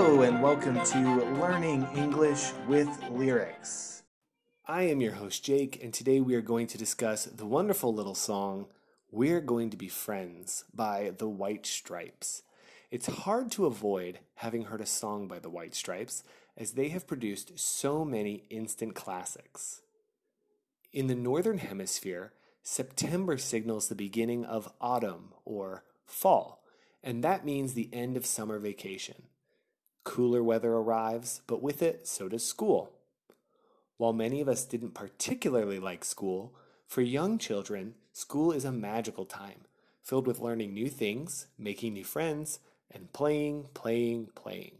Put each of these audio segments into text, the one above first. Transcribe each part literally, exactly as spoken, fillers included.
Hello and welcome to Learning English with Lyrics. I am your host Jake, and today we are going to discuss the wonderful little song We're Going to Be Friends by the White Stripes. It's hard to avoid having heard a song by the White Stripes, as they have produced so many instant classics. In the Northern Hemisphere, September signals the beginning of autumn or fall, and that means the end of summer vacation. Cooler weather arrives, but with it, so does school. While many of us didn't particularly like school, for young children, school is a magical time, filled with learning new things, making new friends, and playing, playing, playing.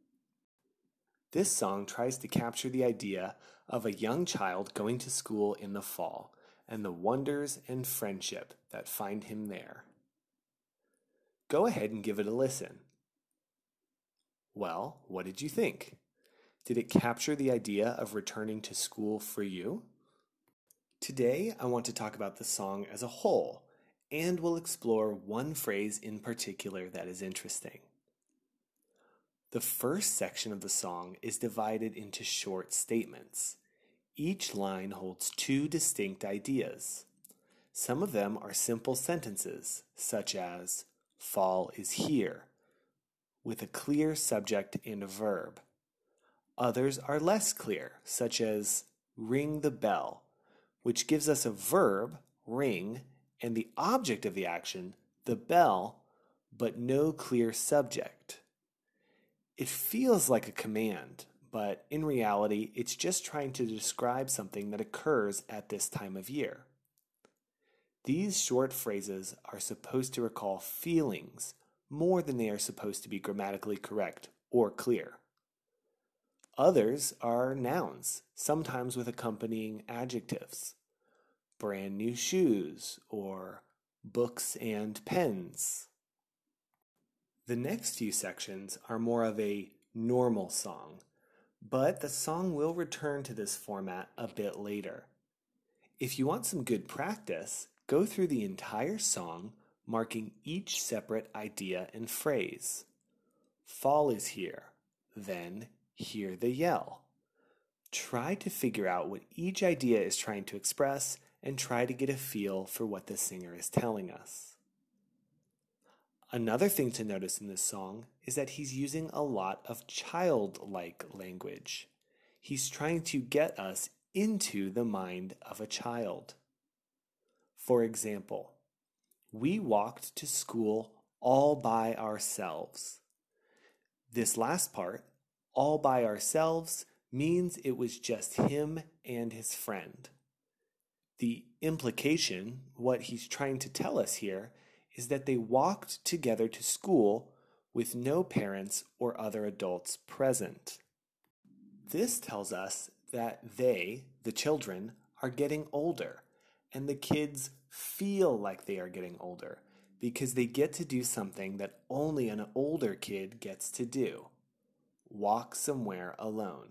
This song tries to capture the idea of a young child going to school in the fall and the wonders and friendship that find him there. Go ahead and give it a listen. Well, what did you think? Did it capture the idea of returning to school for you? Today, I want to talk about the song as a whole, and we'll explore one phrase in particular that is interesting. The first section of the song is divided into short statements. Each line holds two distinct ideas. Some of them are simple sentences, such as, fall is here, with a clear subject and a verb. Others are less clear, such as, ring the bell, which gives us a verb, ring, and the object of the action, the bell, but no clear subject. It feels like a command, but in reality, it's just trying to describe something that occurs at this time of year. These short phrases are supposed to recall feelings more than they are supposed to be grammatically correct or clear. Others are nouns, sometimes with accompanying adjectives. Brand new shoes or books and pens. The next few sections are more of a normal song, but the song will return to this format a bit later. If you want some good practice, go through the entire song, marking each separate idea and phrase. Fall is here, then hear the yell. Try to figure out what each idea is trying to express and try to get a feel for what the singer is telling us. Another thing to notice in this song is that he's using a lot of childlike language. He's trying to get us into the mind of a child. For example, we walked to school all by ourselves. This last part, all by ourselves, means it was just him and his friend. The implication, what he's trying to tell us here, is that they walked together to school with no parents or other adults present. This tells us that they, the children, are getting older, and the kids feel like they are getting older because they get to do something that only an older kid gets to do: walk somewhere alone.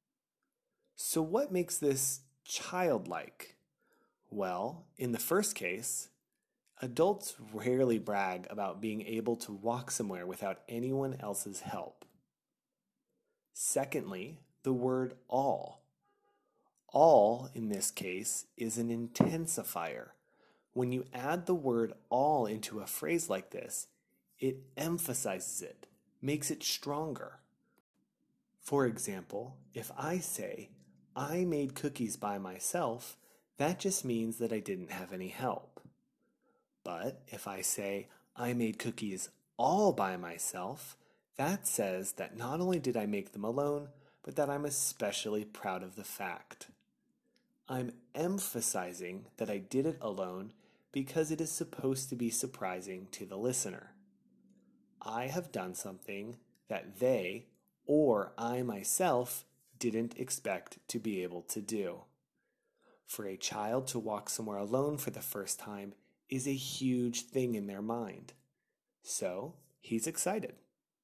So what makes this childlike? Well, in the first case, adults rarely brag about being able to walk somewhere without anyone else's help. Secondly, the word all. All, in this case, is an intensifier. When you add the word all into a phrase like this, it emphasizes it, makes it stronger. For example, if I say, I made cookies by myself, that just means that I didn't have any help. But if I say, I made cookies all by myself, that says that not only did I make them alone, but that I'm especially proud of the fact. I'm emphasizing that I did it alone because it is supposed to be surprising to the listener. I have done something that they, or I myself, didn't expect to be able to do. For a child to walk somewhere alone for the first time is a huge thing in their mind. So, he's excited.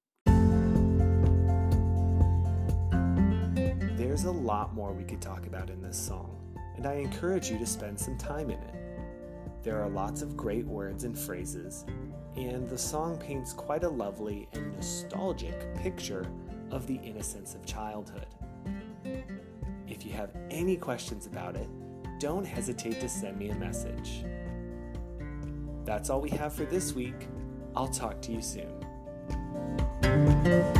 There's a lot more we could talk about in this song, and I encourage you to spend some time in it. There are lots of great words and phrases, and the song paints quite a lovely and nostalgic picture of the innocence of childhood. If you have any questions about it, don't hesitate to send me a message. That's all we have for this week. I'll talk to you soon.